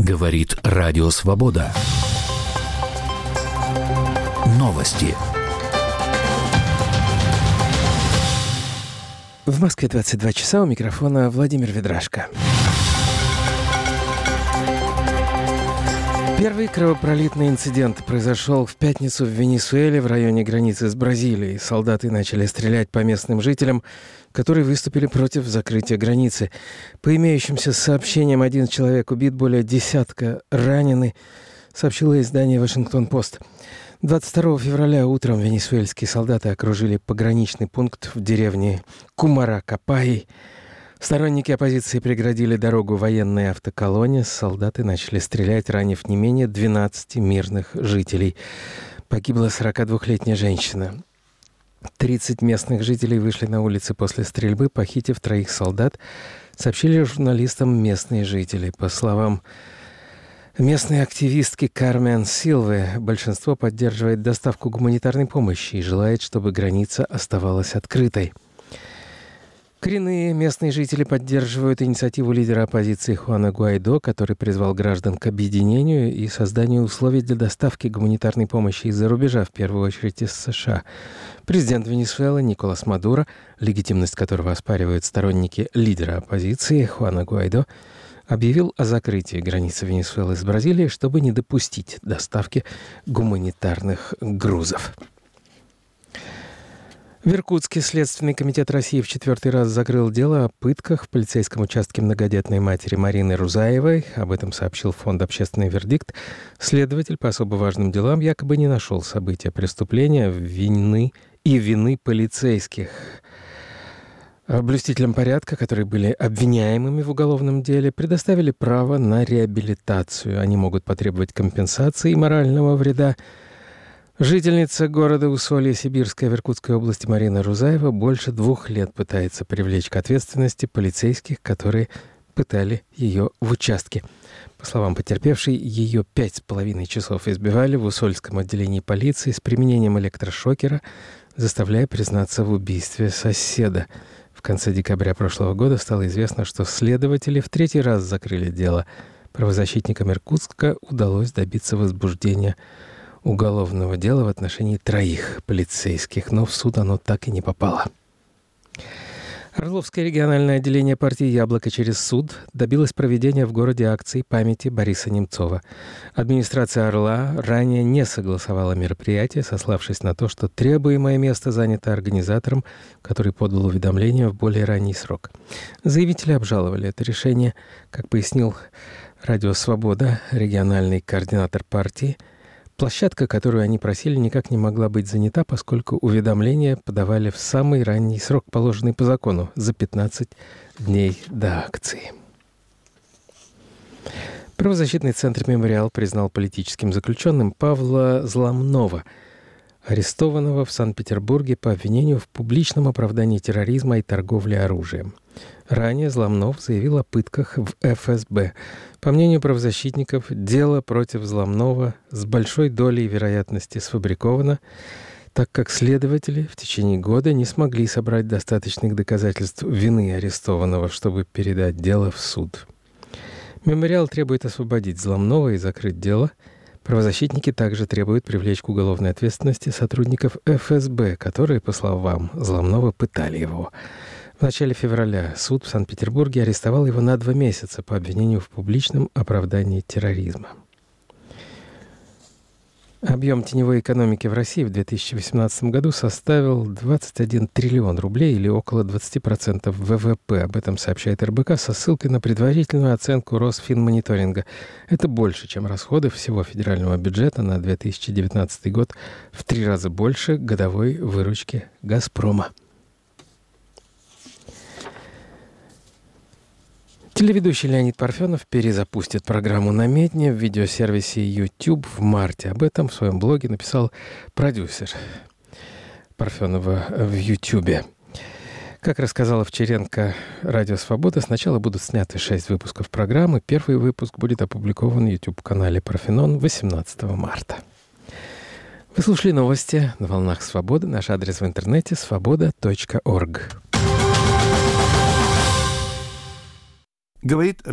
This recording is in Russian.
Говорит Радио Свобода. Новости. В Москве 22 часа, у микрофона Владимир Ведрашко. Первый кровопролитный инцидент произошел в пятницу в Венесуэле в районе границы с Бразилией. Солдаты начали стрелять по местным жителям, которые выступили против закрытия границы. По имеющимся сообщениям, 1 человек убит, более десятка ранены, сообщило издание «Вашингтон-Пост». 22 февраля утром венесуэльские солдаты окружили пограничный пункт в деревне Кумаракапай. Сторонники оппозиции преградили дорогу военной автоколонне. Солдаты начали стрелять, ранив не менее 12 мирных жителей. Погибла 42-летняя женщина. 30 местных жителей вышли на улицы после стрельбы, похитив 3 солдат, сообщили журналистам местные жители. По словам местной активистки Кармен Силвы, большинство поддерживает доставку гуманитарной помощи и желает, чтобы граница оставалась открытой. Коренные местные жители поддерживают инициативу лидера оппозиции Хуана Гуайдо, который призвал граждан к объединению и созданию условий для доставки гуманитарной помощи из-за рубежа, в первую очередь из США. Президент Венесуэлы Николас Мадуро, легитимность которого оспаривают сторонники лидера оппозиции Хуана Гуайдо, объявил о закрытии границы Венесуэлы с Бразилией, чтобы не допустить доставки гуманитарных грузов. В Иркутске Следственный комитет России в 4-й раз закрыл дело о пытках в полицейском участке многодетной матери Марины Рузаевой. Об этом сообщил фонд «Общественный вердикт». Следователь по особо важным делам якобы не нашел события преступления, вины полицейских. Блюстителям порядка, которые были обвиняемыми в уголовном деле, предоставили право на реабилитацию. Они могут потребовать компенсации и морального вреда. Жительница города Усолье-Сибирское в Иркутской области Марина Рузаева больше 2 лет пытается привлечь к ответственности полицейских, которые пытали ее в участке. По словам потерпевшей, ее 5,5 часов избивали в Усольском отделении полиции с применением электрошокера, заставляя признаться в убийстве соседа. В конце декабря прошлого года стало известно, что следователи в 3-й раз закрыли дело. Правозащитникам Иркутска удалось добиться возбуждения уголовного дела в отношении 3 полицейских, но в суд оно так и не попало. Орловское региональное отделение партии «Яблоко через суд» добилось проведения в городе акции памяти Бориса Немцова. Администрация «Орла» ранее не согласовала мероприятие, сославшись на то, что требуемое место занято организатором, который подал уведомление в более ранний срок. Заявители обжаловали это решение. Как пояснил Радио Свобода, региональный координатор партии, площадка, которую они просили, никак не могла быть занята, поскольку уведомления подавали в самый ранний срок, положенный по закону, за 15 дней до акции. Правозащитный центр «Мемориал» признал политическим заключенным Павла Зломнова, арестованного в Санкт-Петербурге по обвинению в публичном оправдании терроризма и торговле оружием. Ранее Зломнов заявил о пытках в ФСБ. По мнению правозащитников, дело против Зломнова с большой долей вероятности сфабриковано, так как следователи в течение года не смогли собрать достаточных доказательств вины арестованного, чтобы передать дело в суд. «Мемориал» требует освободить Зломнова и закрыть дело. Правозащитники также требуют привлечь к уголовной ответственности сотрудников ФСБ, которые, по словам Зломнова, пытали его. В начале февраля суд в Санкт-Петербурге арестовал его на 2 месяца по обвинению в публичном оправдании терроризма. Объем теневой экономики в России в 2018 году составил 21 триллион рублей или около 20% ВВП. Об этом сообщает РБК со ссылкой на предварительную оценку Росфинмониторинга. Это больше, чем расходы всего федерального бюджета на 2019 год, в 3 раза больше годовой выручки «Газпрома». Телеведущий Леонид Парфенов перезапустит программу «Намедни» в видеосервисе YouTube в марте. Об этом в своем блоге написал продюсер Парфенова в YouTube. Как рассказала Овчаренко «Радио Свобода», сначала будут сняты 6 выпусков программы. Первый выпуск будет опубликован на YouTube-канале Парфенон 18 марта. Вы слушали новости на волнах Свободы. Наш адрес в интернете — svoboda.org. Говорит